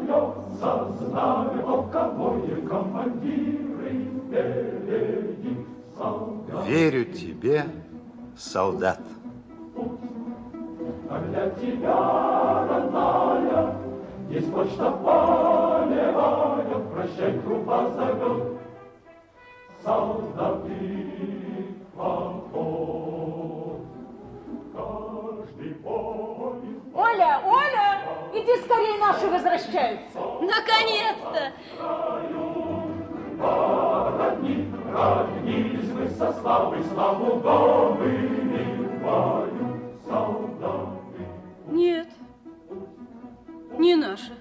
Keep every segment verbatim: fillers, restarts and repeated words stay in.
несется знамя полковое, командиры впереди. Солдат. Верю тебе, солдат. А для тебя, родная, есть почта полевая, прощай, трупа зовет. Солдаты поход, каждый поезд. Оля, Оля, иди скорее, наши возвращаются. Наконец-то! Родни, роднились мы со славой, славу добывают солдаты. Нет, не наши.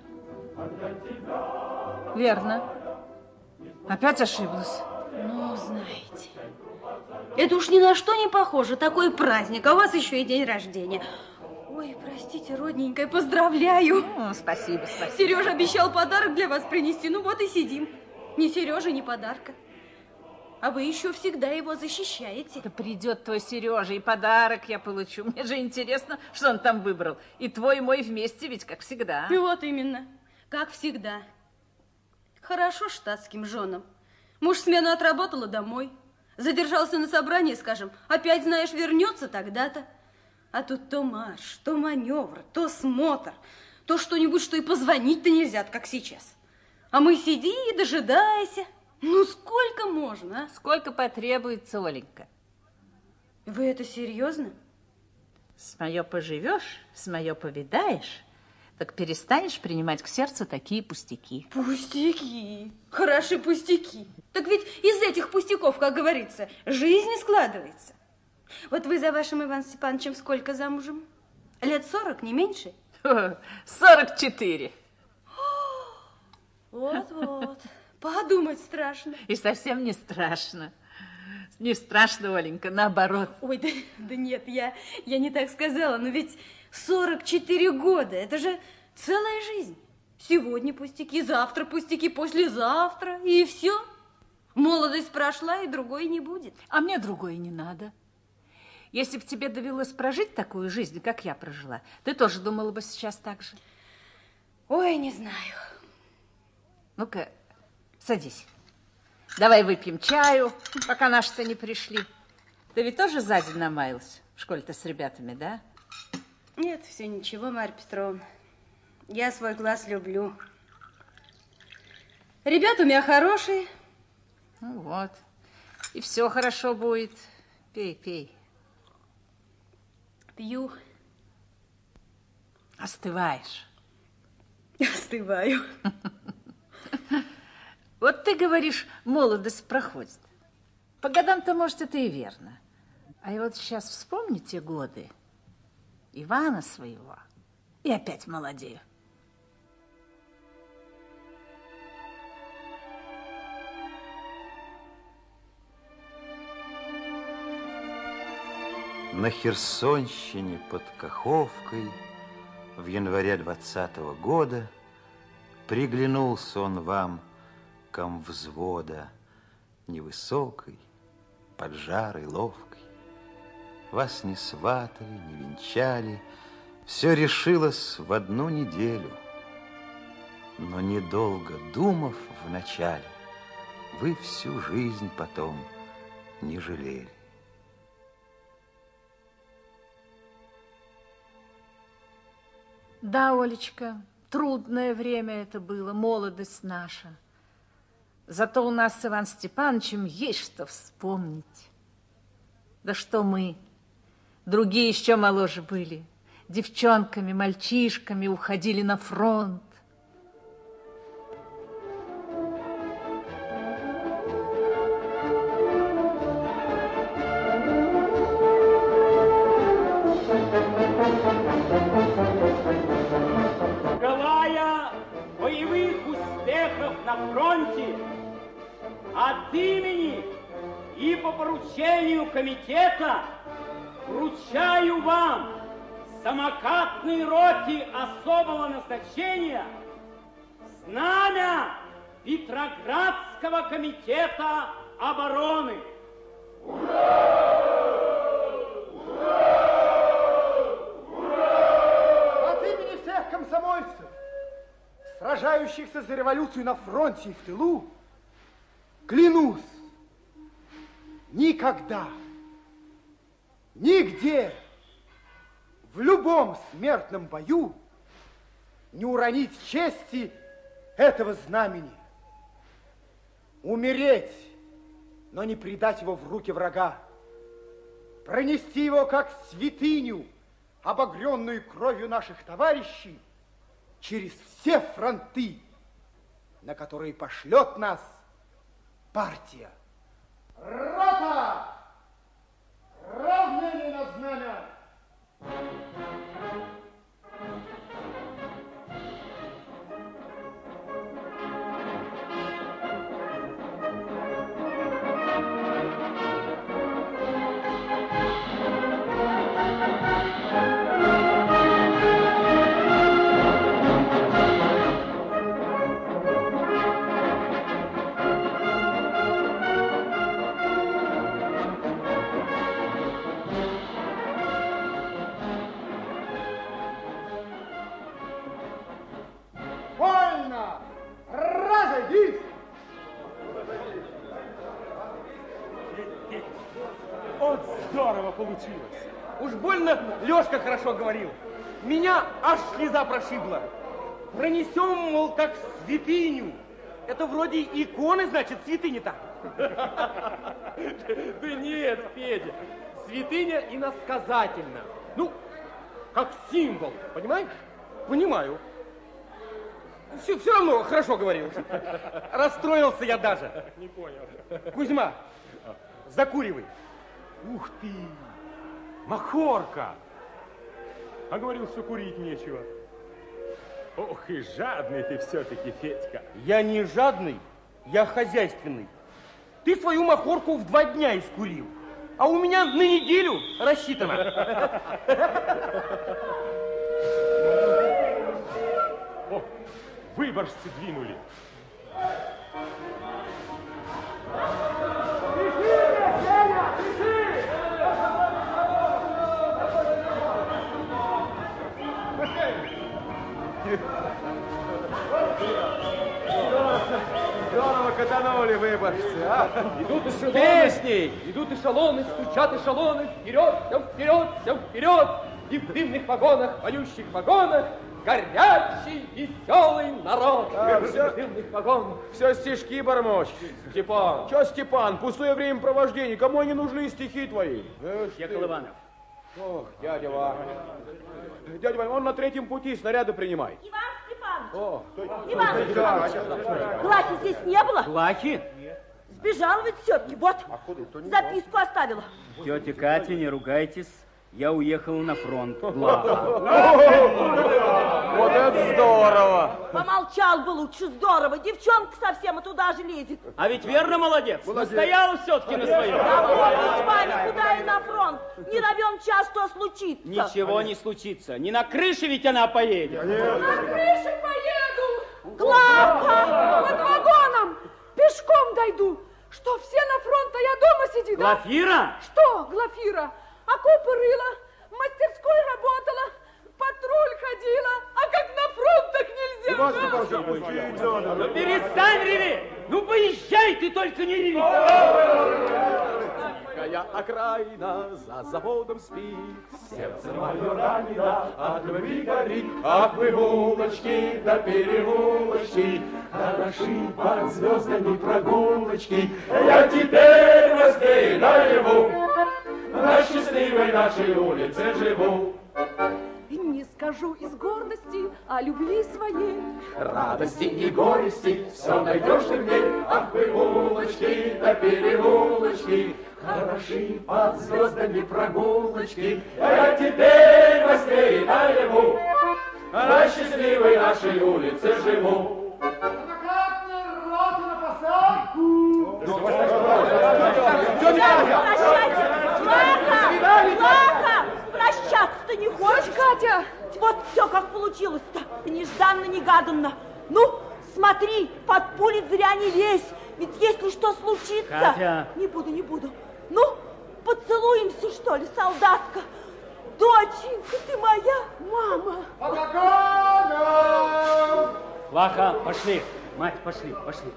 Верно. Опять ошиблась. Ну, знаете, это уж ни на что не похоже. Такой праздник, а у вас еще и день рождения. Ой, простите, родненькая, поздравляю. Ну, спасибо, спасибо. Сережа обещал подарок для вас принести, ну вот и сидим. Ни Сережи, ни подарка. А вы еще всегда его защищаете. Да придет твой Сережа, и подарок я получу. Мне же интересно, что он там выбрал. И твой, и мой вместе, ведь как всегда. И вот именно, как всегда. Хорошо штатским женам. Муж смену отработала домой. Задержался на собрании, скажем. Опять, знаешь, вернется тогда-то. А тут то марш, то маневр, то смотр, то что-нибудь, что и позвонить-то нельзя, как сейчас. А мы сиди и дожидайся. Ну, сколько можно, а? Сколько потребуется, Оленька. Вы это серьезно? С мое поживешь, с мое повидаешь, так перестанешь принимать к сердцу такие пустяки. Пустяки. Хороши пустяки. Так ведь из этих пустяков, как говорится, жизнь складывается. Вот вы за вашим Иваном Степановичем сколько замужем? Лет сорок, не меньше? Сорок четыре. Вот-вот. Подумать страшно. И совсем не страшно. Не страшно, Оленька, наоборот. Ой, да, да нет, я, я не так сказала. Но ведь сорок четыре года, это же целая жизнь. Сегодня пустяки, завтра пустяки, послезавтра, и все. Молодость прошла, и другой не будет. А мне другой не надо. Если бы тебе довелось прожить такую жизнь, как я прожила, ты тоже думала бы сейчас так же. Ой, не знаю. Ну-ка, садись. Давай выпьем чаю, пока наши-то не пришли. Ты ведь тоже за день намаялась в школе-то с ребятами, да? Нет, все ничего, Марья Петровна. Я свой класс люблю. Ребята у меня хорошие. Ну вот. И все хорошо будет. Пей, пей. Пью. Остываешь. Остываю. Вот ты говоришь, молодость проходит. По годам-то, может, это и верно. А я вот сейчас вспомню те годы Ивана своего и опять молодею. На Херсонщине под Каховкой в январе двадцатого года приглянулся он вам, комвзвода, невысокой, поджарой, ловкой. Вас не сватали, не венчали, все решилось в одну неделю. Но недолго думав вначале, вы всю жизнь потом не жалели. Да, Олечка, трудное время это было, молодость наша. Зато у нас с Иваном Степановичем есть что вспомнить. Да что мы, другие еще моложе были, девчонками, мальчишками уходили на фронт. Желая боевых успехов на фронте, от имени и по поручению комитета вручаю вам самокатной роте особого назначения знамя Петроградского комитета обороны. Ура! От имени всех комсомольцев сражающихся за революцию на фронте и в тылу, клянусь, никогда, нигде, в любом смертном бою не уронить чести этого знамени. Умереть, но не предать его в руки врага. Пронести его как святыню, обогренную кровью наших товарищей, через все фронты, на которые пошлет нас партия. Рота! Равнение на знамя! Получилось. Уж больно Лёшка хорошо говорил. Меня аж слеза прошибла. Пронесем, мол, как святыню. Это вроде иконы, значит, святыня-то. Да нет, Федя. Святыня иносказательно. Ну, как символ, понимаешь? Понимаю. Все, все равно хорошо говорил. Расстроился я даже. Не понял. Кузьма, закуривай. Ух ты! Махорка! А говорил, что курить нечего. Ох, и жадный ты все-таки, Федька. Я не жадный, я хозяйственный. Ты свою махорку в два дня искурил, а у меня на неделю рассчитано. О, выборжцы двинули. Здорово катанули выборцы, а? Идут эшелоны, песни, идут эшелоны, стучат эшелоны, вперед, всем вперед, всем вперед, и в дымных вагонах, поющих вагонах, горячий, веселый народ. А, все, в дымных вагонах. Все стишки бормочь. Степан. Че, Степан, пустое времяпровождение, кому они нужны стихи твои? Яков Иванов. Ох, дядя Ваня. Дядя Ваня, он на третьем пути снаряды принимает. Иван Степанович! О, Иван Степанович! Глахи здесь не было? Глахи? Сбежала ведь все-таки, вот. Записку оставила. Тетя Катя, не ругайтесь. Я уехал на фронт. Вот это здорово! Помолчал бы лучше, здорово. Девчонка совсем и туда же лезет. А ведь верно, молодец. Настоял все-таки на своем. Да вот и с вами, куда и на фронт. Не равен час, что случится. Ничего не случится. Не на крыше ведь она поедет. На крыше поеду. Главка! Под вагоном. Пешком дойду. Что, все на фронт, а я дома сидит? Глафира? Что, Глафира? Окопы рыла, в мастерской работала, патруль ходила, а как на фронт так нельзя. Ну перестань реветь! Ну поезжай, ты только не реви! Какая окраина за заводом спит, сердце мое ранено, от любви горит. Ах вы, булочки да переулочки, хороши под звездами прогулочки. Я теперь во сне наяву на счастливой нашей улице живу. Не скажу из гордости о любви своей, Радости и горести все найдешь ты в ней. Ах вы, улочки да переулочки, хороши под звездами прогулочки. Я теперь во сне наяву на счастливой нашей улице живу. Рота на посадку! Глаха! Глаха! Прощаться-то не хочешь? Катя! Вот все как получилось-то. Нежданно-негаданно. Ну, смотри, под пули зря не лезь. Ведь если что случится... Катя! Не буду, не буду. Ну, поцелуемся, что ли, солдатка? Доченька, ты моя мама. По вагонам! Ваха, пошли. Мать, пошли, пошли.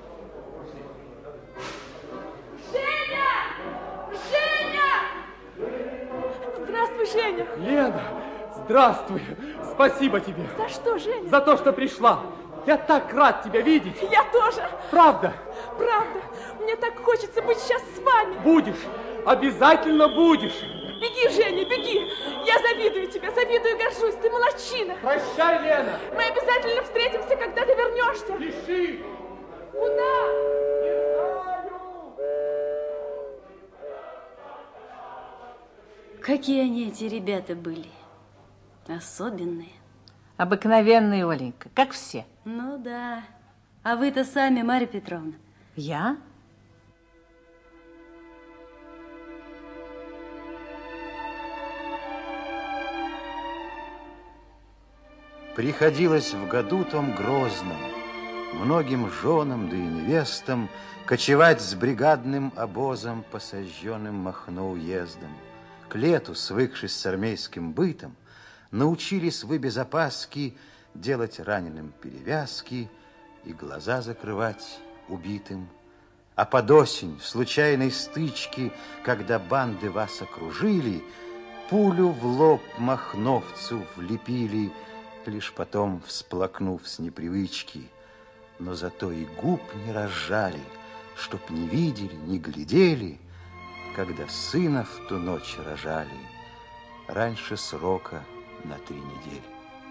Женя! Женя! Здравствуй, Женя. Лена, здравствуй. Спасибо тебе. За что, Женя? За то, что пришла. Я так рад тебя видеть. Я тоже. Правда? Правда. Мне так хочется быть сейчас с вами. Будешь. Обязательно будешь. Беги, Женя, беги. Я завидую тебе, завидую и горжусь. Ты молодчина. Прощай, Лена. Мы обязательно встретимся, когда ты вернешься. Пиши. Куда? Не знаю. Какие они, эти ребята, были. Особенные. Обыкновенные, Оленька, как все. Ну да. А вы-то сами, Марья Петровна. Я? Приходилось в году том грозном многим женам, да и невестам кочевать с бригадным обозом по сожженным Махно уездам. К лету, свыкшись с армейским бытом, научились вы без опаски делать раненым перевязки и глаза закрывать убитым. А под осень, в случайной стычке, когда банды вас окружили, пулю в лоб махновцу влепили, лишь потом всплакнув с непривычки. Но зато и губ не разжали, чтоб не видели, не глядели, когда сына в ту ночь рожали раньше срока на три недели.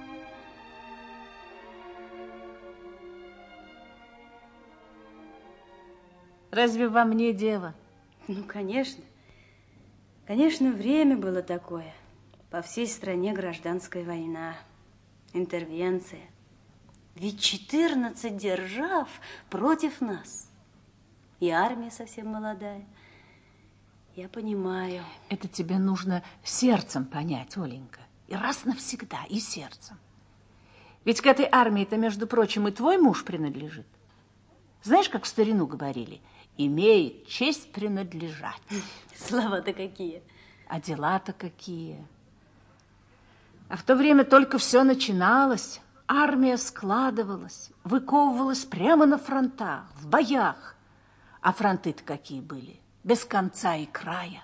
Разве во мне дело? Ну, конечно. Конечно, время было такое. По всей стране гражданская война, интервенция. Ведь четырнадцать держав против нас. И армия совсем молодая. Я понимаю. Это тебе нужно сердцем понять, Оленька. И раз навсегда, и сердцем. Ведь к этой армии-то, между прочим, и твой муж принадлежит. Знаешь, как в старину говорили? Имеет честь принадлежать. Слова-то какие. А дела-то какие. А в то время только все начиналось. Армия складывалась, выковывалась прямо на фронтах, в боях. А фронты-то какие были? Без конца и края.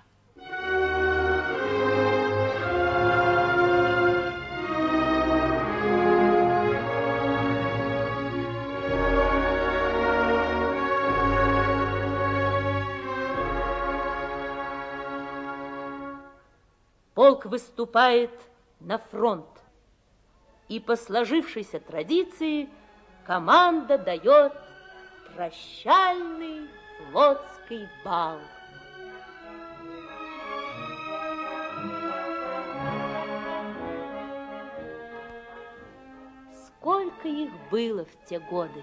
Полк выступает на фронт. И по сложившейся традиции команда дает прощальный флотский бал. Сколько их было в те годы?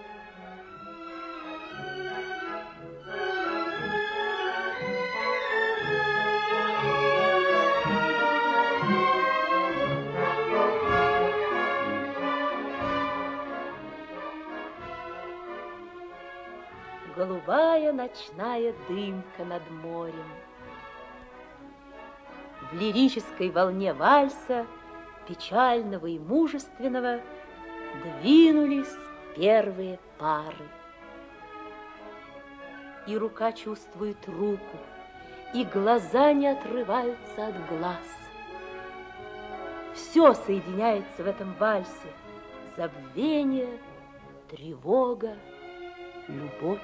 Голубая ночная дымка над морем. В лирической волне вальса, печального и мужественного, двинулись первые пары. И рука чувствует руку, и глаза не отрываются от глаз. Все соединяется в этом вальсе: забвение, тревога, любовь.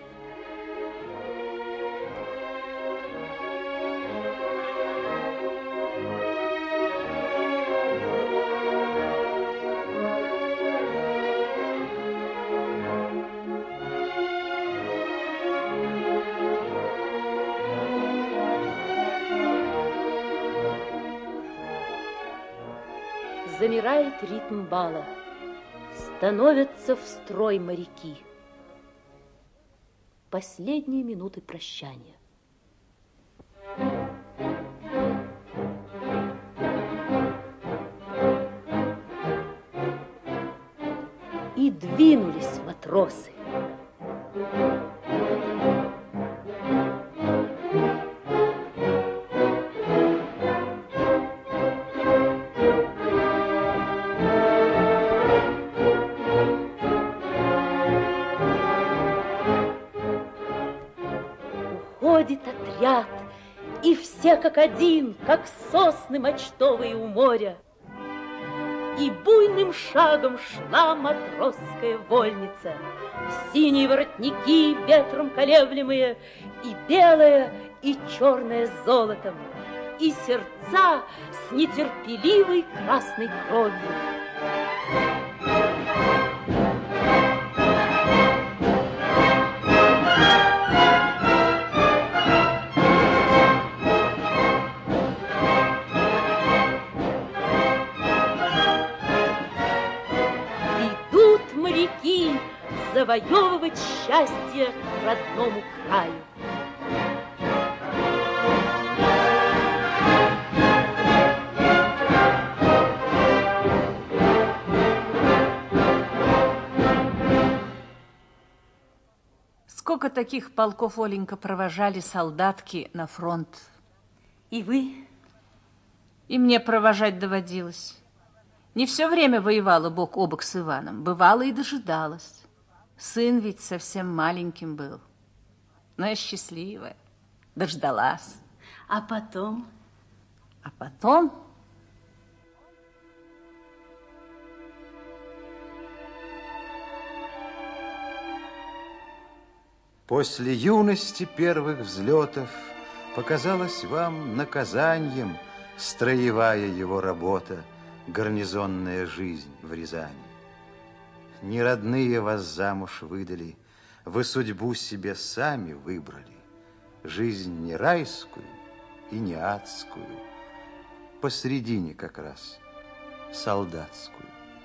Замирает ритм бала, становятся в строй моряки. Последние минуты прощания. И двинулись матросы. Выходит отряд, и все как один, как сосны мачтовые у моря. И буйным шагом шла матросская вольница, синие воротники ветром колеблемые, и белое, и черное с золотом, и сердца с нетерпеливой красной кровью. Завоевывать счастье родному краю. Сколько таких полков, Оленька, провожали солдатки на фронт? И вы? И мне провожать доводилось. Не все время воевала бок о бок с Иваном, бывало и дожидалась. Сын ведь совсем маленьким был. Но я счастливая, дождалась. А потом? А потом? После юности первых взлетов показалась вам наказанием строевая его работа, гарнизонная жизнь в Рязани. Не родные вас замуж выдали, вы судьбу себе сами выбрали. Жизнь не райскую и не адскую, посредине как раз солдатскую.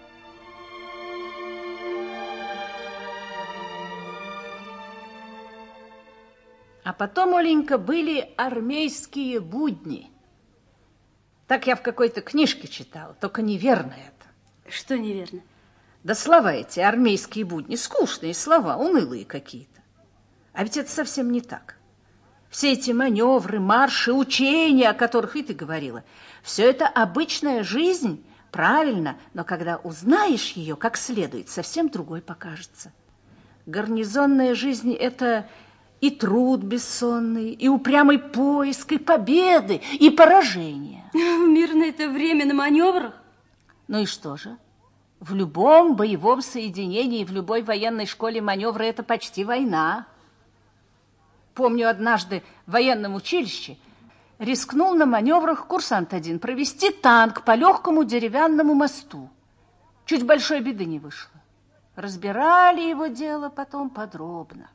А потом, Оленька, были армейские будни. Так я в какой-то книжке читала, только неверно это. Что неверно? Да слова эти, армейские будни, скучные слова, унылые какие-то. А ведь это совсем не так. Все эти маневры, марши, учения, о которых и ты говорила, все это обычная жизнь, правильно, но когда узнаешь ее как следует, совсем другой покажется. Гарнизонная жизнь – это и труд бессонный, и упрямый поиск, и победы, и поражения. В мирное-то время на маневрах? Ну и что же? В любом боевом соединении, в любой военной школе маневры – это почти война. Помню, однажды в военном училище рискнул на маневрах курсант один провести танк по легкому деревянному мосту. Чуть большой беды не вышло. Разбирали его дело потом подробно.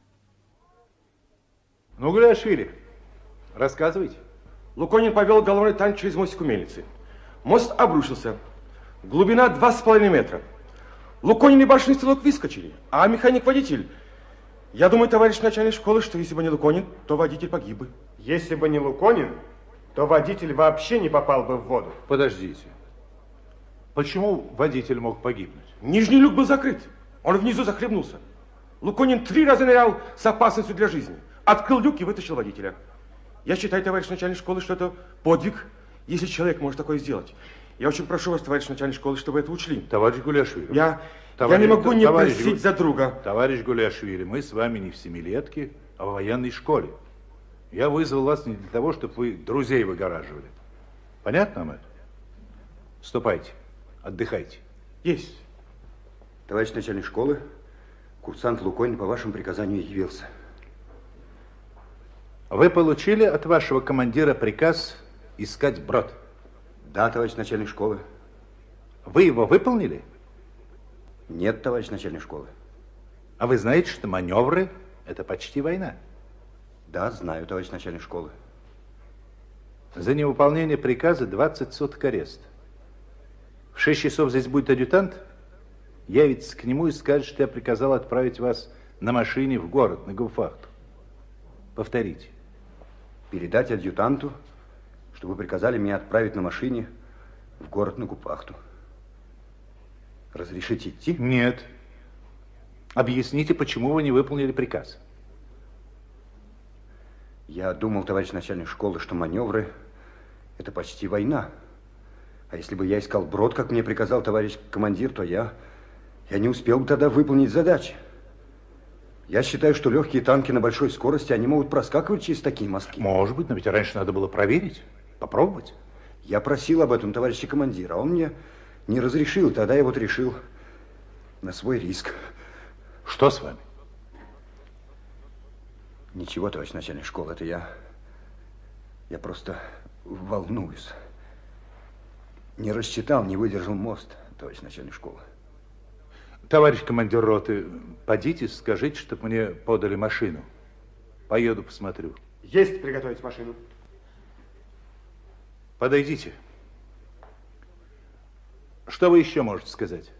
Ну, Гуляшвили, рассказывайте. Луконин повел головной танк через мостик у мельницы. Мост обрушился. Глубина два с половиной метра. Луконин и башенный стрелок выскочили, а механик-водитель... Я думаю, товарищ начальник школы, что если бы не Луконин, то водитель погиб бы. Если бы не Луконин, то водитель вообще не попал бы в воду. Подождите. Почему водитель мог погибнуть? Нижний люк был закрыт. Он внизу захлебнулся. Луконин три раза нырял с опасностью для жизни. Открыл люк и вытащил водителя. Я считаю, товарищ начальник школы, что это подвиг, если человек может такое сделать. Я очень прошу вас, товарищ начальник школы, чтобы это учли. Товарищ Гуляшвили. Я, товарищ, я не могу не товарищ, просить за друга. Товарищ Гуляшвили, мы с вами не в семилетке, а в военной школе. Я вызвал вас не для того, чтобы вы друзей выгораживали. Понятно вам это? Ступайте, отдыхайте. Есть. Товарищ начальник школы, курсант Луконин по вашему приказанию явился. Вы получили от вашего командира приказ искать брод? Да, товарищ начальник школы. Вы его выполнили? Нет, товарищ начальник школы. А вы знаете, что маневры – это почти война? Да, знаю, товарищ начальник школы. За невыполнение приказа двадцать суток ареста. В шесть часов здесь будет адъютант, явится к нему и скажет, что я приказал отправить вас на машине в город, на гауптвахту. Повторите. Передать адъютанту, чтобы вы приказали меня отправить на машине в город на гауптвахту. Разрешите идти? Нет. Объясните, почему вы не выполнили приказ. Я думал, товарищ начальник школы, что маневры – это почти война. А если бы я искал брод, как мне приказал товарищ командир, то я, я не успел бы тогда выполнить задачи. Я считаю, что легкие танки на большой скорости, они могут проскакивать через такие мостки. Может быть, но ведь раньше надо было проверить, попробовать. Я просил об этом товарища командира, а он мне не разрешил. Тогда я вот решил на свой риск. Что с вами? Ничего, товарищ начальник школы, это я... Я просто волнуюсь. Не рассчитал, не выдержал мост, товарищ начальник школы. Товарищ командир роты, подите, скажите, чтобы мне подали машину. Поеду, посмотрю. Есть приготовить машину. Подойдите. Что вы еще можете сказать?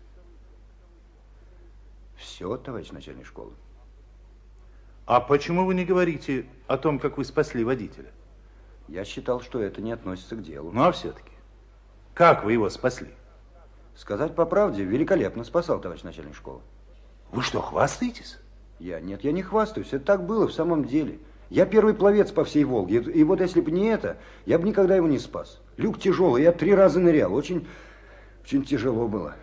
Все, товарищ начальник школы. А почему вы не говорите о том, как вы спасли водителя? Я считал, что это не относится к делу. Ну, а все-таки, как вы его спасли? Сказать по правде, великолепно спасал, товарищ начальник школы. Вы что, хвастаетесь? Я, нет, я не хвастаюсь, это так было в самом деле. Я первый пловец по всей Волге, и вот если бы не это, я бы никогда его не спас. Люк тяжелый, я три раза нырял, очень, очень тяжело было.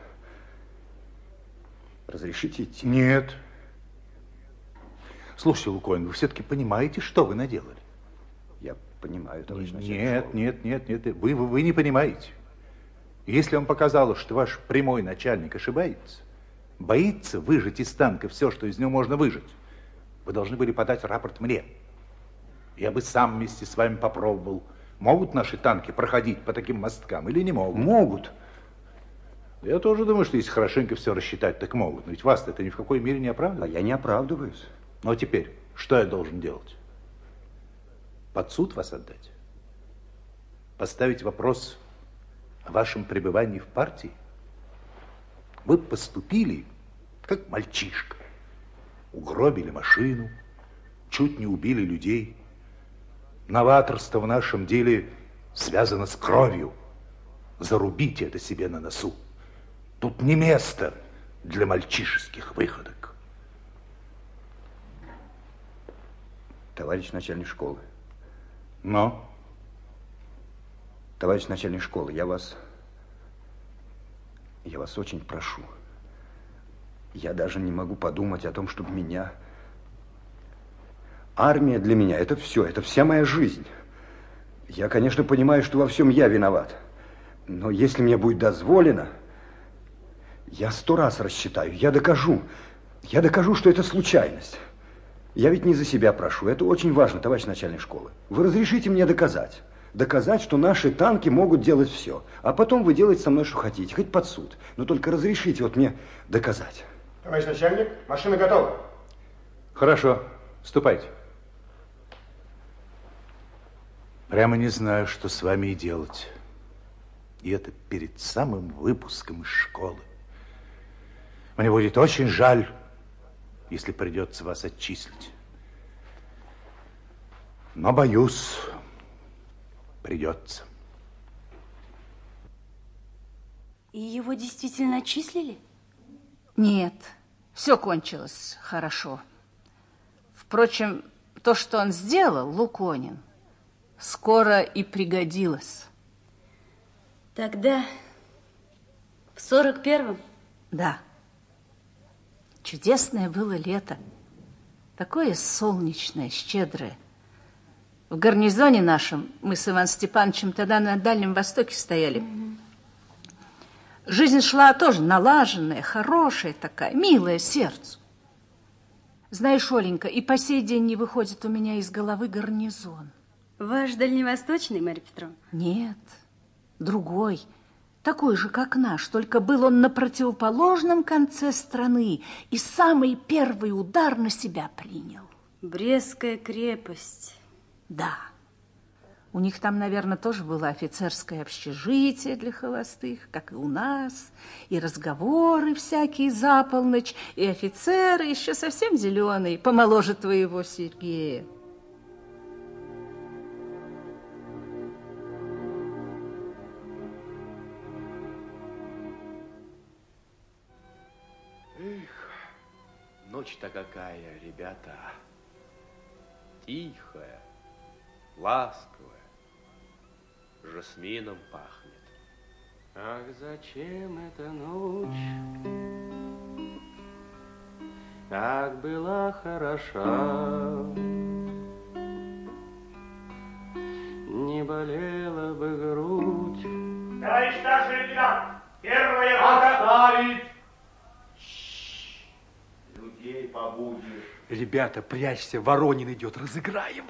Разрешите идти? Нет. Слушайте, Лукоин, вы все-таки понимаете, что вы наделали? Я понимаю, товарищ начальник Нет, школы. нет, нет, нет, вы, вы, вы не понимаете. Если вам показалось, что ваш прямой начальник ошибается, боится выжать из танка все, что из него можно выжать, вы должны были подать рапорт мне. Я бы сам вместе с вами попробовал, могут наши танки проходить по таким мосткам или не могут. Могут. Я тоже думаю, что если хорошенько все рассчитать, так могут. Но ведь вас это ни в какой мере не оправдывает. А я не оправдываюсь. Ну, а теперь, что я должен делать? Под суд вас отдать? Поставить вопрос о вашем пребывании в партии? Вы поступили, как мальчишка. Угробили машину, чуть не убили людей. Новаторство в нашем деле связано с кровью. Зарубите это себе на носу. Тут не место для мальчишеских выходок. Товарищ начальник школы. Но? Товарищ начальник школы, я вас... Я вас очень прошу. Я даже не могу подумать о том, чтобы меня... Армия для меня – это все, это вся моя жизнь. Я, конечно, понимаю, что во всем я виноват. Но если мне будет дозволено, я сто раз рассчитаю, я докажу. Я докажу, что это случайность. Я ведь не за себя прошу, это очень важно, товарищ начальник школы. Вы разрешите мне доказать. Доказать, что наши танки могут делать все. А потом вы делаете со мной, что хотите, хоть под суд. Но только разрешите вот мне доказать. Товарищ начальник, машина готова. Хорошо, ступайте. Прямо не знаю, что с вами и делать. И это перед самым выпуском из школы. Мне будет очень жаль, если придется вас отчислить. Но, боюсь, придется. И его действительно отчислили? Нет, все кончилось хорошо. Впрочем, то, что он сделал, Луконин, скоро и пригодилось. Тогда в сорок первом? Да. Чудесное было лето. Такое солнечное, щедрое. В гарнизоне нашем, мы с Иваном Степановичем тогда на Дальнем Востоке стояли. Mm-hmm. Жизнь шла тоже налаженная, хорошая такая, милая сердцу. Знаешь, Оленька, и по сей день не выходит у меня из головы гарнизон. Ваш дальневосточный, Марья Петровна? Нет, другой, такой же, как наш, только был он на противоположном конце страны и самый первый удар на себя принял. Брестская крепость. Да. У них там, наверное, тоже было офицерское общежитие для холостых, как и у нас, и разговоры всякие за полночь, и офицеры еще совсем зеленые, помоложе твоего Сергея. Эх, ночь-то какая, ребята. Тихая, ласковая, жасмином пахнет. Ах, зачем эта ночь? как была хороша. Не болела бы грудь. Товарищ старший лейтенант, первая рота. Отставить! Людей побудешь. Ребята, прячься, Воронин идет, разыграем.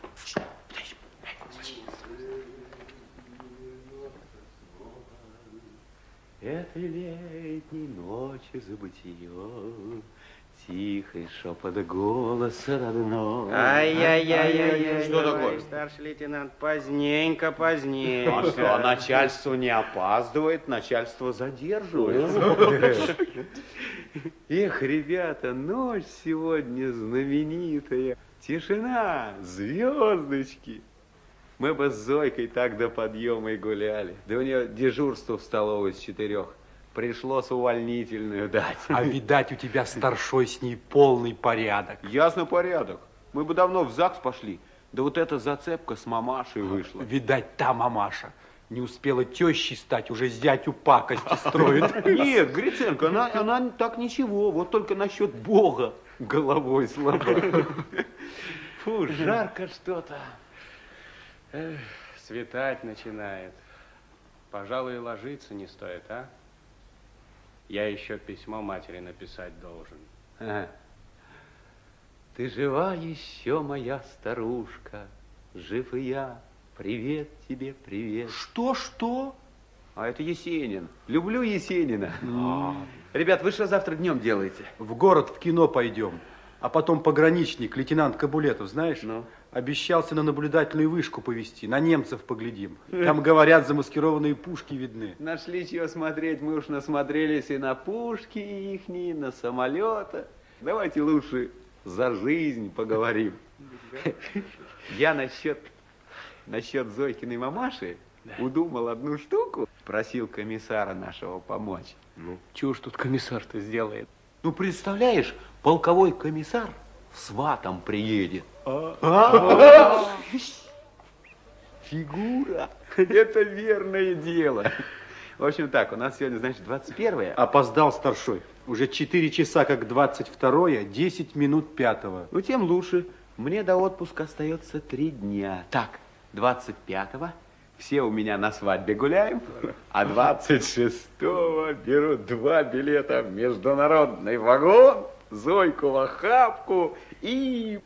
Этой летней ночи забытье, тихий шепот голоса родной. Ай-яй-яй-яй-яй. Что такое? Старший лейтенант, поздненько, позднее. А что, начальство не опаздывает, начальство задерживает. Эх, ребята, ночь сегодня знаменитая. Тишина, звездочки. Мы бы с Зойкой так до подъема и гуляли. Да у нее дежурство в столовой с четырех. Пришлось увольнительную дать. А видать, у тебя старшой с ней полный порядок. Ясно, порядок. Мы бы давно в ЗАГС пошли. Да вот эта зацепка с мамашей вышла. Видать, та мамаша не успела тещей стать, уже зятю пакости строит. Нет, Гриценко, она, она так ничего. Вот только насчет Бога головой слаба. Фу, жарко что-то. Эх, светать начинает. Пожалуй, ложиться не стоит, а? Я еще письмо матери написать должен. Ага. Ты жива еще, моя старушка, жив и я. Привет тебе, привет. Что, что? А это Есенин. Люблю Есенина. А. Ребят, вы что завтра днем делаете? В город в кино пойдем. А потом пограничник, лейтенант Кабулетов, знаешь, ну? Обещался на наблюдательную вышку повезти, на немцев поглядим. Там, говорят, замаскированные пушки видны. Нашли чего смотреть, мы уж насмотрелись и на пушки ихние, на самолеты. Давайте лучше за жизнь поговорим. Я насчет, насчет Зойкиной мамаши удумал одну штуку, просил комиссара нашего помочь. Ну, чего ж тут комиссар-то сделает? Ну, представляешь, полковой комиссар сватом приедет. Фигура. Это верное дело. В общем так, у нас сегодня, значит, двадцать первое. Опоздал старшой. Уже четыре часа, как двадцать второе, десять минут пятого. Ну, тем лучше. Мне до отпуска остается три дня. Так, двадцать пятого все у меня на свадьбе гуляем, а двадцать шестого беру два билета в международный вагон, Зойку в охапку и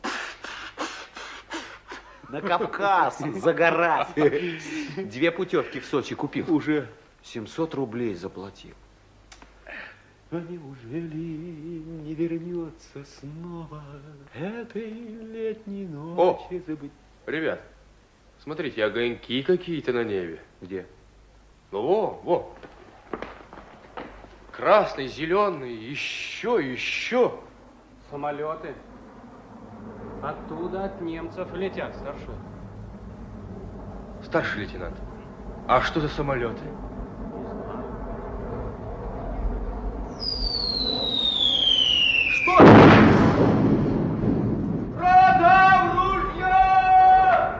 на Кавказ загорать. Две путевки в Сочи купил. Уже семьсот рублей заплатил. А неужели не вернется снова этой летней ночи забыть? Ребят, смотрите, огоньки какие-то на небе. Где? Ну, во, во. Красный, зеленый, еще, еще. Самолеты. Оттуда от немцев летят, старшой. Старший лейтенант, а что за самолеты? Что? Продам ружья!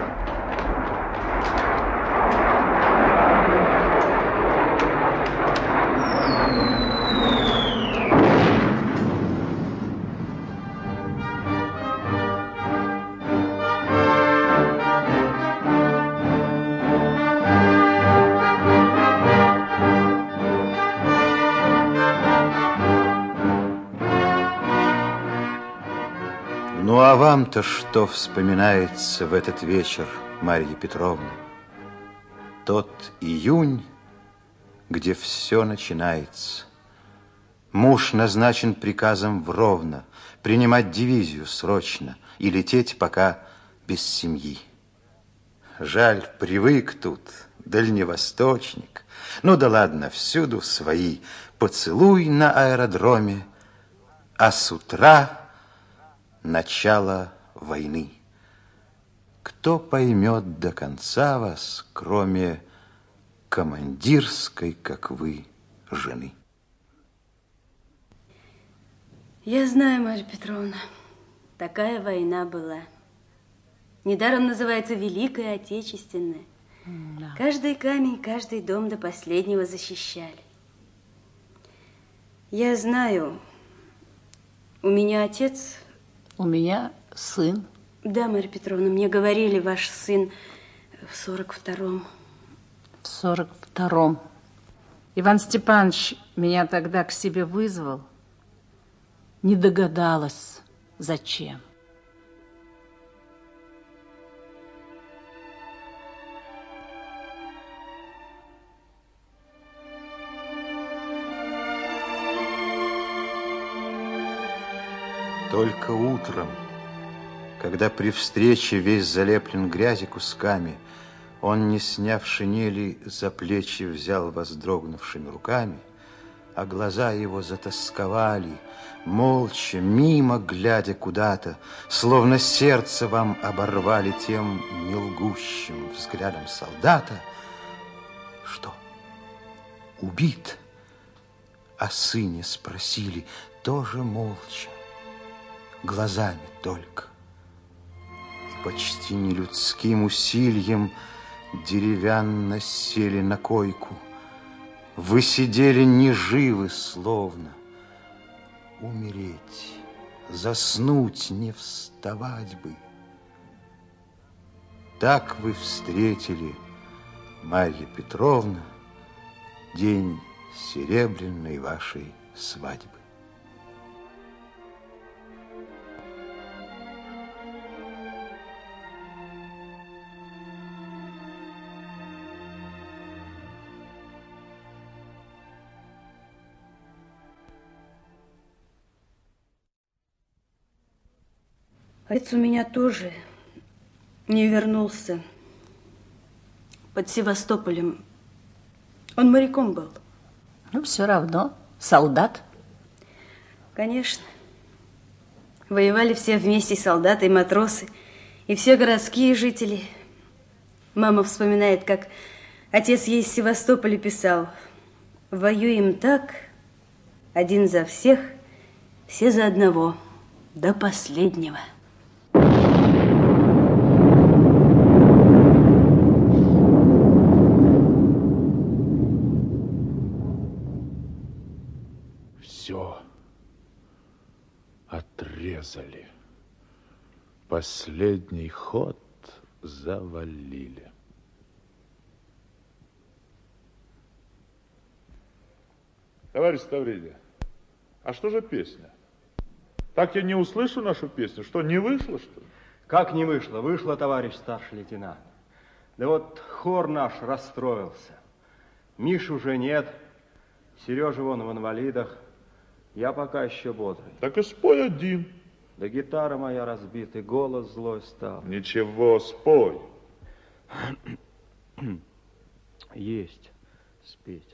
Ну, а вам-то что вспоминается в этот вечер, Марья Петровна? Тот июнь, где все начинается. Муж назначен приказом в Ровно принимать дивизию срочно и лететь пока без семьи. Жаль, привык тут, дальневосточник. Ну да ладно, всюду свои. Поцелуй на аэродроме, а с утра начало войны. Кто поймет до конца вас, кроме командирской, как вы, жены? Я знаю, Марья Петровна, такая война была. Недаром называется Великая Отечественная. Да. Каждый камень, каждый дом до последнего защищали. Я знаю, У меня отец. У меня сын. Да, Марья Петровна, мне говорили, ваш сын в сорок втором. В сорок втором. Иван Степанович меня тогда к себе вызвал. Не догадалась, зачем. Только утром, когда при встрече весь залеплен грязи кусками, он, не сняв шинели, за плечи взял вас дрогнувшими руками, а глаза его затосковали, молча, мимо глядя куда-то, словно сердце вам оборвали тем нелгущим взглядом солдата. Что? Убит? О сыне спросили, тоже молча, глазами только. И почти нелюдским усилием деревянно сели на койку. Вы сидели ни живы, словно. Умереть, заснуть, не вставать бы. Так вы встретили, Марья Петровна, день серебряной вашей свадьбы. Отец у меня тоже не вернулся. Под Севастополем. Он моряком был. Ну, все равно. Солдат. Конечно. Воевали все вместе, солдаты и матросы, и все городские жители. Мама вспоминает, как отец ей из Севастополя писал: воюем так, один за всех, все за одного, до последнего. Все отрезали. Последний ход завалили. Товарищ Ставриди, а что же песня? Так я не услышу нашу песню. Что, не вышло, что ли? Как не вышло? Вышло, товарищ старший лейтенант. Да вот хор наш расстроился. Миш уже нет. Сережа вон в инвалидах. Я пока еще бодрый. Так и спой один. Да гитара моя разбита, голос злой стал. Ничего, спой. Есть спеть.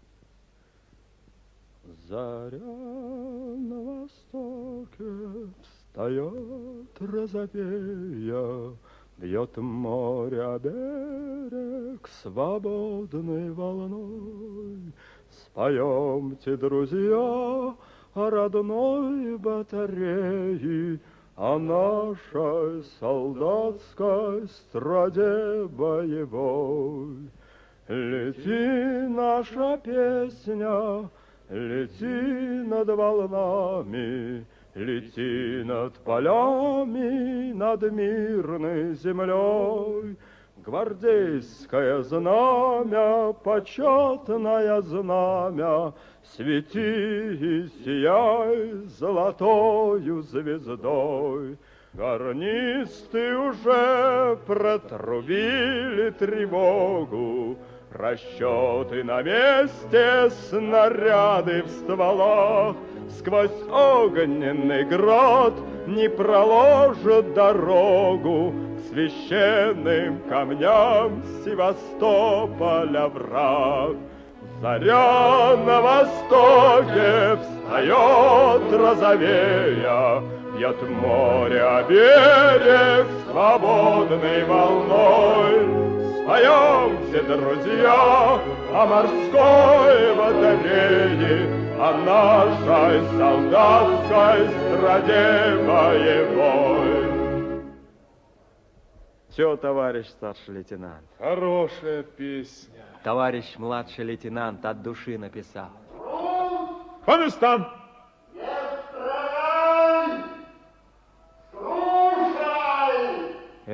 Заря на востоке встает розовея, бьет море о берег свободной волной. Споемте, друзья, о родной батарее, о нашей солдатской страде боевой. Лети, наша песня, лети над волнами, лети над полями, над мирной землей. Гвардейское знамя, почетное знамя, свети и сияй золотою звездой. Гарнисты уже протрубили тревогу, расчеты на месте, снаряды в стволах. Сквозь огненный град не проложат дорогу к священным камням Севастополя враг. Заря на востоке встает розовея, бьет море о берег свободной волной. Споемте, друзья, о морской батарее, о нашей солдатской страде боевой. Все, товарищ старший лейтенант. Хорошая песня. Товарищ младший лейтенант от души написал. По местам! Нет, строга!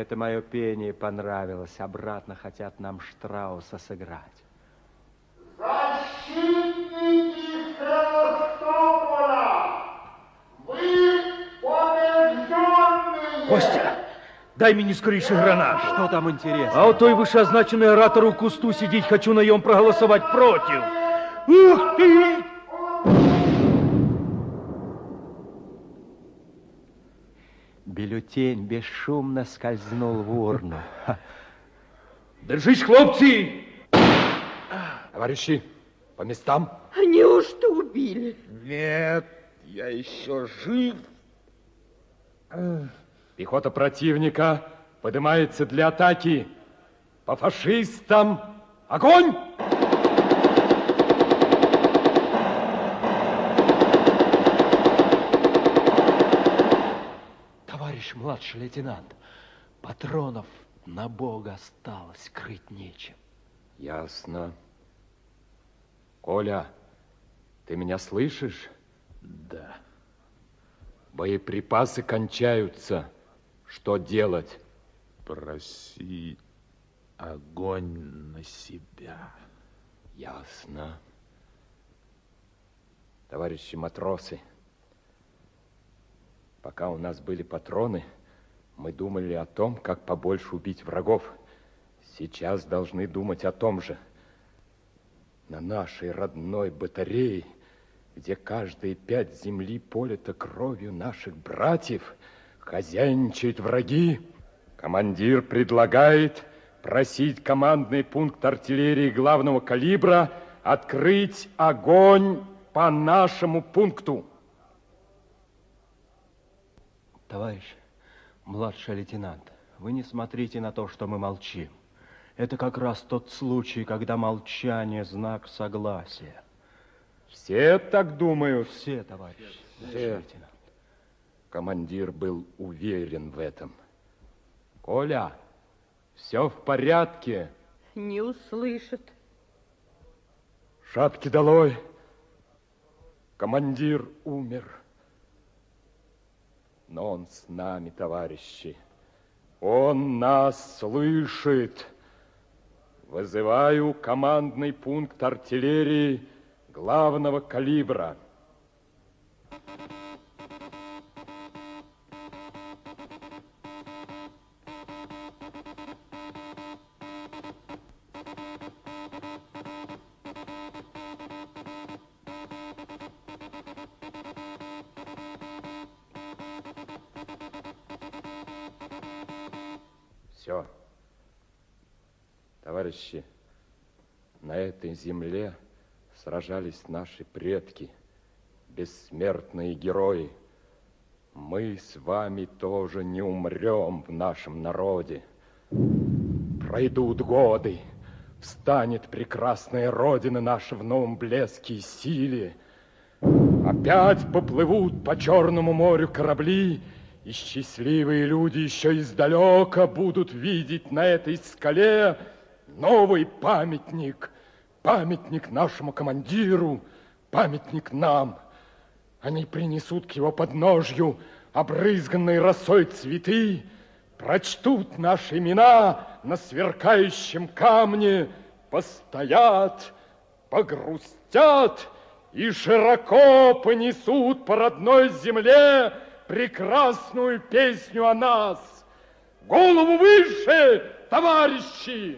Это мое пение понравилось. Обратно хотят нам Штрауса сыграть. Защитники Севастополя! Вы побежденные! Костя, дай мне скорейше гранат. Что там интересно? А вот той вышеозначенный оратор у кусту сидеть хочу, на нем проголосовать против. Ух ты! Бюллетень бесшумно скользнул в урну. Держись, хлопцы! Товарищи, по местам. Неужто убили? Нет, я еще жив. Пехота противника поднимается для атаки. По фашистам огонь! Товарищ младший лейтенант, патронов на Бога осталось, крыть нечем. Ясно. Коля, ты меня слышишь? Да. Боеприпасы кончаются. Что делать? Проси огонь на себя. Ясно. Товарищи матросы, пока у нас были патроны, мы думали о том, как побольше убить врагов. Сейчас должны думать о том же. На нашей родной батарее, где каждые пять земли полито кровью наших братьев, хозяйничают враги. Командир предлагает просить командный пункт артиллерии главного калибра открыть огонь по нашему пункту. Товарищ младший лейтенант, вы не смотрите на то, что мы молчим. Это как раз тот случай, когда молчание – знак согласия. Все так думают? Все, товарищ. Все. Лейтенант. Командир был уверен в этом. Коля, все в порядке? Не услышит. Шапки долой. Командир умер. Но он с нами, товарищи. Он нас слышит. Вызываю командный пункт артиллерии главного калибра. Все. Товарищи, на этой земле сражались наши предки, бессмертные герои. Мы с вами тоже не умрем в нашем народе. Пройдут годы, встанет прекрасная Родина наша в новом блеске и силе. Опять поплывут по Черному морю корабли, и счастливые люди еще издалека будут видеть на этой скале новый памятник. Памятник нашему командиру, памятник нам. Они принесут к его подножью обрызганные росой цветы, прочтут наши имена на сверкающем камне, постоят, погрустят и широко понесут по родной земле прекрасную песню о нас. Голову выше, товарищи!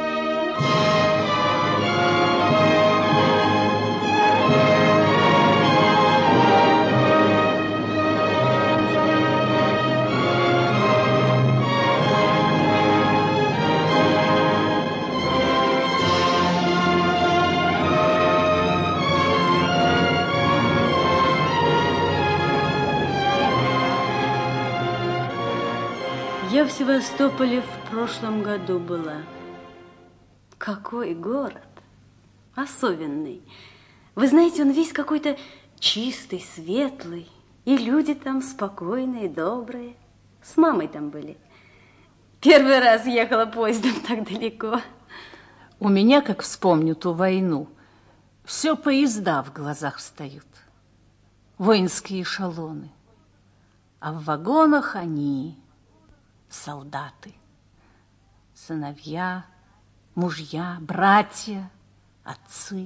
Я в Севастополе в прошлом году была. Какой город! Особенный. Вы знаете, он весь какой-то чистый, светлый. И люди там спокойные, добрые. С мамой там были. Первый раз ехала поездом так далеко. У меня, как вспомню ту войну, все поезда в глазах встают. Воинские эшелоны. А в вагонах они... солдаты. Сыновья, мужья, братья, отцы.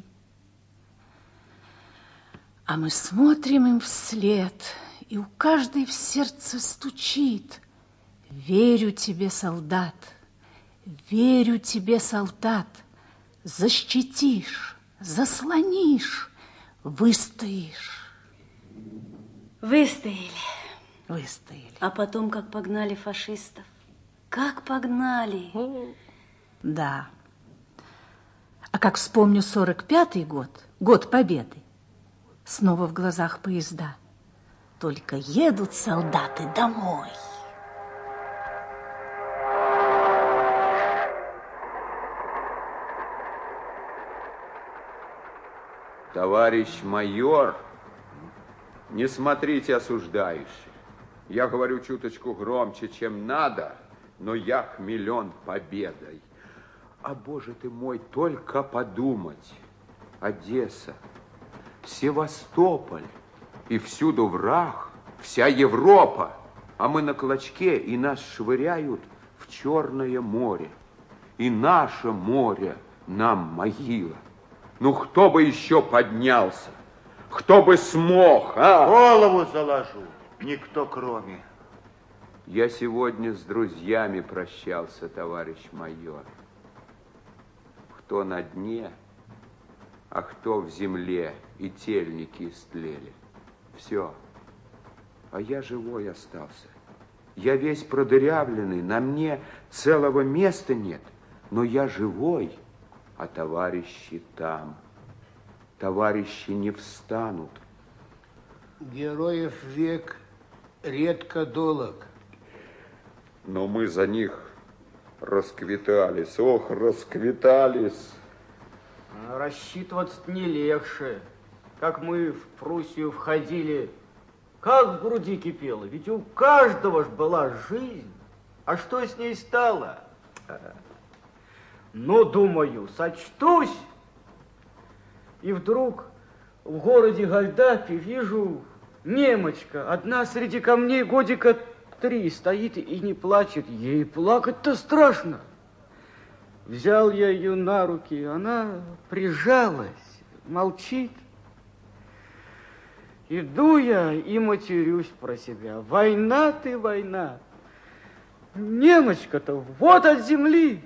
А мы смотрим им вслед, и у каждой в сердце стучит: верю тебе, солдат, верю тебе, солдат, защитишь, заслонишь, выстоишь. Выстояли. Выстояли. А потом как погнали фашистов. Как погнали. Да. А как вспомню сорок пятый год, год Победы, снова в глазах поезда. Только едут солдаты домой. Товарищ майор, не смотрите осуждающе. Я говорю чуточку громче, чем надо, но я хмелен победой. А, боже ты мой, только подумать. Одесса, Севастополь, и всюду враг, вся Европа, а мы на клочке, и нас швыряют в Черное море. И наше море нам могила. Ну, кто бы еще поднялся? Кто бы смог, а? Голову заложу, никто кроме. Я сегодня с друзьями прощался, товарищ майор. Кто на дне, а кто в земле, и тельники истлели. Все. А я живой остался. Я весь продырявленный, на мне целого места нет, но я живой, а товарищи там. Товарищи не встанут. Героев век редко долог. Но мы за них расквитались, ох, расквитались. Рассчитываться не легче. Как мы в Пруссию входили, как в груди кипело. Ведь у каждого ж была жизнь. А что с ней стало? Ну, думаю, сочтусь. И вдруг в городе Гальдапе вижу немочка, одна среди камней годика три, стоит и не плачет. Ей плакать-то страшно. Взял я ее на руки, она прижалась, молчит. Иду я и матерюсь про себя. Война ты, война. Немочка-то вот от земли.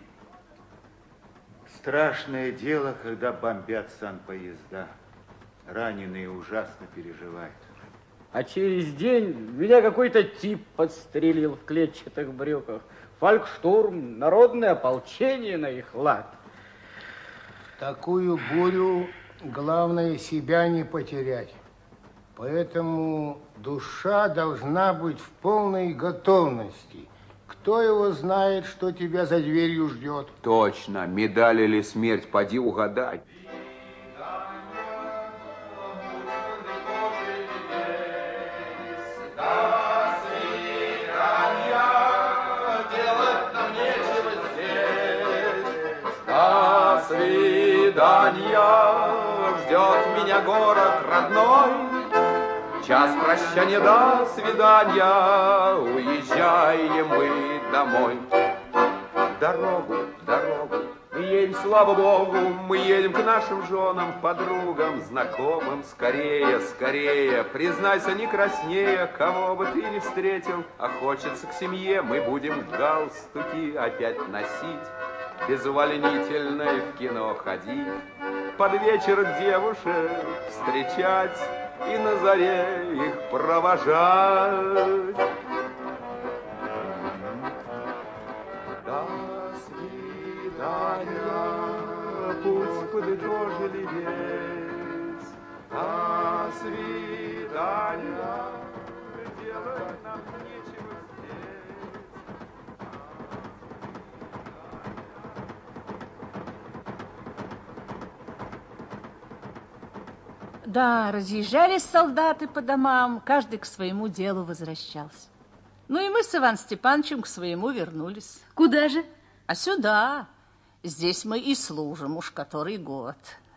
Страшное дело, когда бомбят санпоезда. Раненые ужасно переживают. А через день меня какой-то тип подстрелил в клетчатых брюках. Фолькштурм, народное ополчение на их лад. В такую бурю главное себя не потерять. Поэтому душа должна быть в полной готовности. Кто его знает, что тебя за дверью ждет? Точно, медаль или смерть, поди угадай. До свидания, ждет меня город родной. Час прощания, до свидания, уезжаем мы домой. Дорогу, дорогу, мы едем, слава Богу, мы едем к нашим женам, подругам, знакомым. Скорее, скорее, признайся, не краснее, кого бы ты не встретил, а хочется к семье, мы будем галстуки опять носить, без увольнительной в кино ходить, под вечер девушек встречать и на заре их провожать. До свидания, пусть подытожили весь. До свидания, делать нам нечего здесь. Да, разъезжались солдаты по домам, каждый к своему делу возвращался. Ну и мы с Иваном Степановичем к своему вернулись. Куда же? А сюда. Здесь мы и служим уж который год.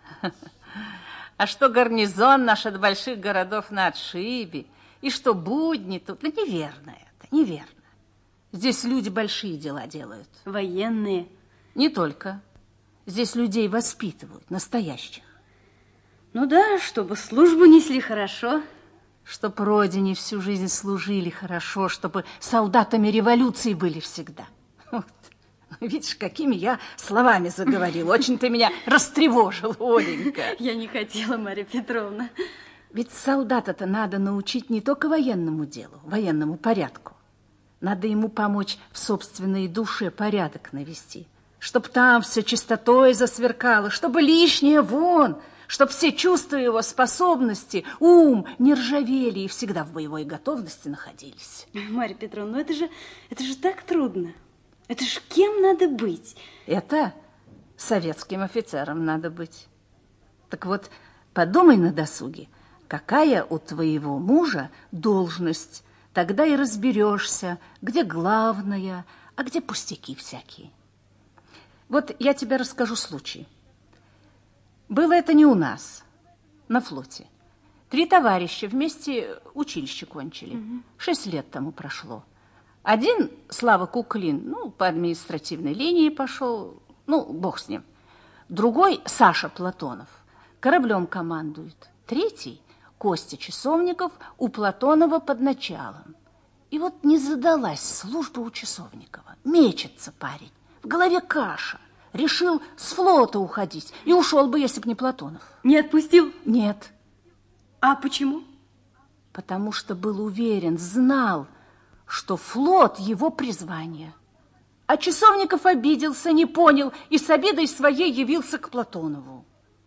А что гарнизон наш от больших городов на отшибе, и что будни тут, ну неверно это, неверно. Здесь люди большие дела делают. Военные? Не только. Здесь людей воспитывают, настоящих. Ну да, чтобы службу несли хорошо. Чтоб родине всю жизнь служили хорошо, чтобы солдатами революции были всегда. Вот. Видишь, какими я словами заговорила. Очень ты меня растревожила, Оленька. Я не хотела, Марья Петровна. Ведь солдата-то надо научить не только военному делу, военному порядку. Надо ему помочь в собственной душе порядок навести. Чтоб там все чистотой засверкало, чтобы лишнее вон, чтоб все чувства его, способности, ум не ржавели и всегда в боевой готовности находились. Марья Петровна, ну это же, это же так трудно. Это ж кем надо быть? Это советским офицером надо быть. Так вот, подумай на досуге, какая у твоего мужа должность. Тогда и разберешься, где главное, а где пустяки всякие. Вот я тебе расскажу случай. Было это не у нас, на флоте. Три товарища вместе училище кончили. Угу. Шесть лет тому прошло. Один, Слава Куклин, ну, по административной линии пошел, ну, бог с ним. Другой, Саша Платонов, кораблем командует. Третий, Костя Часовников, у Платонова под началом. И вот не задалась служба у Часовникова. Мечется парень, в голове каша. Решил с флота уходить и ушел бы, если б не Платонов. Не отпустил? Нет. А почему? Потому что был уверен, знал, что флот его призвание. А Часовников обиделся, не понял и с обидой своей явился к Платонову.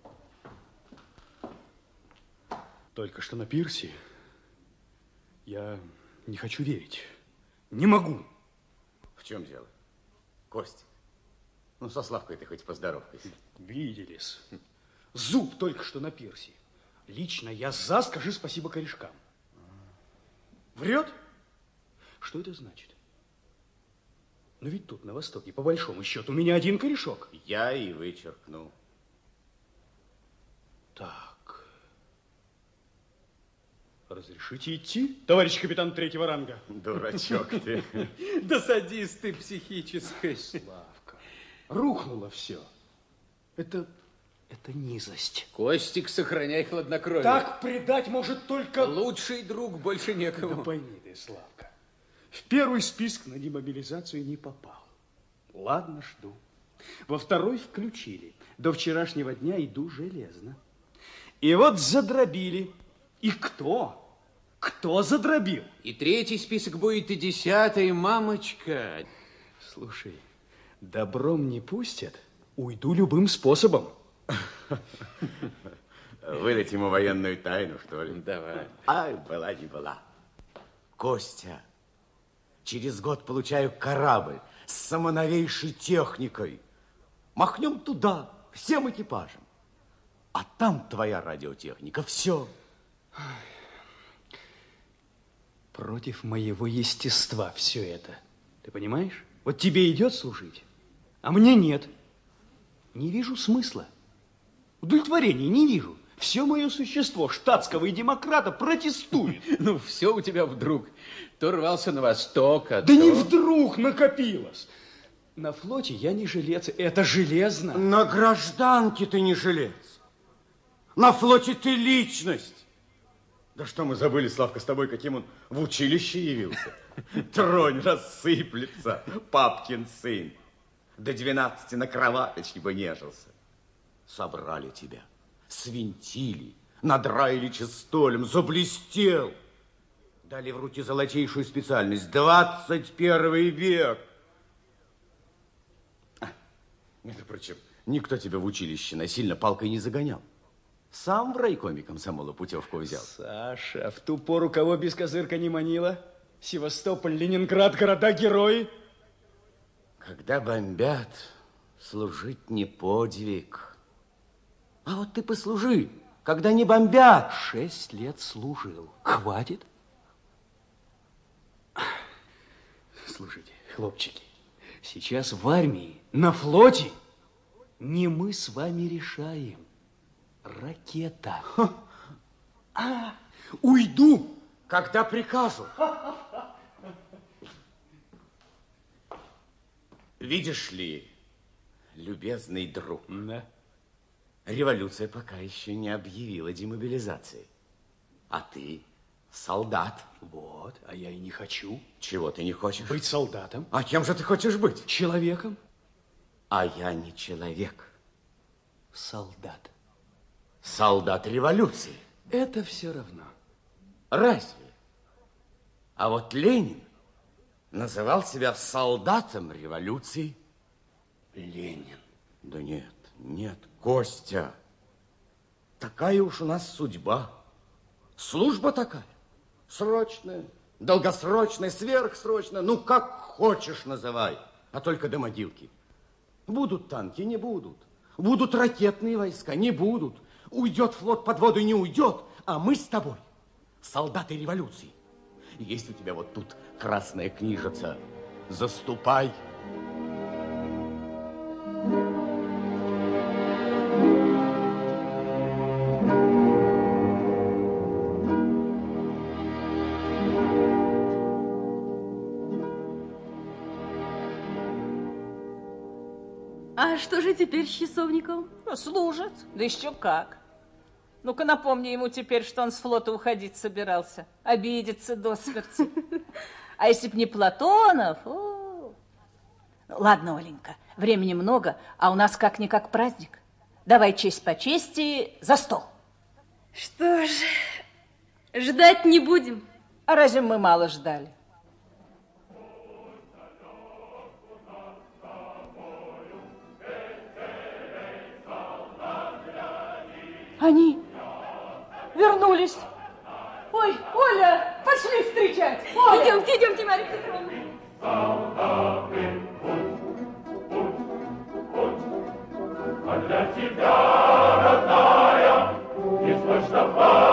Только что на пирсе я не хочу верить. Не могу. В чем дело? Кость, ну со Славкой ты хоть поздоровкайся. Виделись. Зуб только что на пирсе. Лично я за, скажи спасибо корешкам. Врет? Что это значит? Но ведь тут, на Востоке, по большому счету, у меня один корешок. Я и вычеркнул. Так. Разрешите идти, товарищ капитан третьего ранга? Дурачок ты. Да садись ты психической. Славка, рухнуло все. Это, это низость. Костик, сохраняй хладнокровие. Так предать может только... Лучший друг, больше некому. Да пойми ты, Славка. В первый список на демобилизацию не попал. Ладно, жду. Во второй включили. До вчерашнего дня иду железно. И вот задробили. И кто? Кто задробил? И третий список будет, и десятый, мамочка. Слушай, добром не пустят, уйду любым способом. Выдать ему военную тайну, что ли? Давай. Ай, была не была. Костя, через год получаю корабль с самоновейшей техникой. Махнем туда, всем экипажем. А там твоя радиотехника, все. Против моего естества все это. Ты понимаешь? Вот тебе идет служить, а мне нет. Не вижу смысла. Удовлетворения не вижу. Все мое существо штатского и демократа протестует. Ну, все у тебя вдруг. То рвался на восток, а Да то... не вдруг накопилось. На флоте я не жилец, это железно. На гражданке ты не жилец. На флоте ты личность. Да что мы забыли, Славка, с тобой, каким он в училище явился. Тронь рассыплется, папкин сын. До двенадцати на кроваточке бы нежился. Собрали тебя, свинтили, надраили чистолем, заблестел. Дали в руки золотейшую специальность. Двадцать первый век. А, между прочим, никто тебя в училище насильно палкой не загонял. Сам в райкоме комсомола путевку взял. Саша, в ту пору кого без козырка не манила? Севастополь, Ленинград, города-герои. Когда бомбят, служить не подвиг. А вот ты послужи, когда не бомбят. Шесть лет служил. Хватит? Слушайте, хлопчики, сейчас в армии, на флоте не мы с вами решаем. Ракета. А, уйду, когда прикажу. Видишь ли, любезный друг, да. Революция пока еще не объявила демобилизации. А ты солдат. Вот, а я и не хочу. Чего ты не хочешь? Быть солдатом. А кем же ты хочешь быть? Человеком. А я не человек. Солдат. Солдат революции. Это все равно. Разве? А вот Ленин называл себя солдатом революции. Ленин. Да нет, нет, Костя. Такая уж у нас судьба. Служба такая. Срочная, долгосрочная, сверхсрочная. Ну, как хочешь называй. А только до могилки. Будут танки, не будут. Будут ракетные войска, не будут. Уйдет флот под воду, не уйдет. А мы с тобой солдаты революции. Есть у тебя вот тут красная книжица. Заступай. А что же теперь с часовником? Служит, да еще как. Ну-ка напомни ему теперь, что он с флота уходить собирался. Обидится до смерти. А если б не Платонов... О. Ладно, Оленька, времени много, а у нас как-никак праздник. Давай честь по чести за стол. Что ж, ждать не будем. А разве мы мало ждали? Они вернулись. Ой, Оля, пошли встречать. Оля. Идемте, идемте, Марья Петровна. А для тебя, родная, не слышно